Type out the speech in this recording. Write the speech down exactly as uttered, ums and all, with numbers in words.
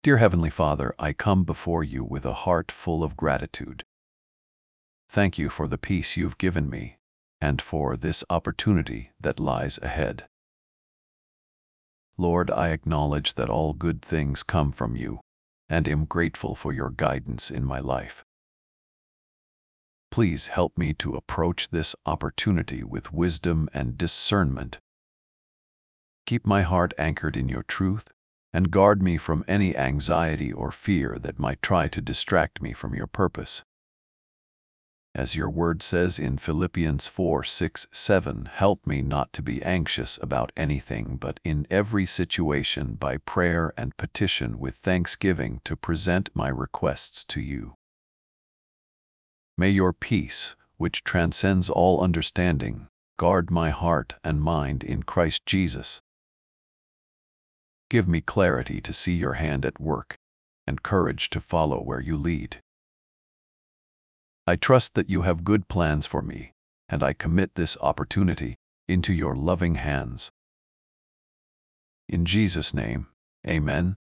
Dear Heavenly Father, I come before you with a heart full of gratitude. Thank you for the peace you've given me, and for this opportunity that lies ahead. Lord, I acknowledge that all good things come from you, and am grateful for your guidance in my life. Please help me to approach this opportunity with wisdom and discernment. Keep my heart anchored in your truth, and guard me from any anxiety or fear that might try to distract me from your purpose. As your word says in Philippians four, six, seven, help me not to be anxious about anything, but in every situation by prayer and petition with thanksgiving to present my requests to you. May your peace, which transcends all understanding, guard my heart and mind in Christ Jesus. Give me clarity to see your hand at work, and courage to follow where you lead. I trust that you have good plans for me, and I commit this opportunity into your loving hands. In Jesus' name, amen.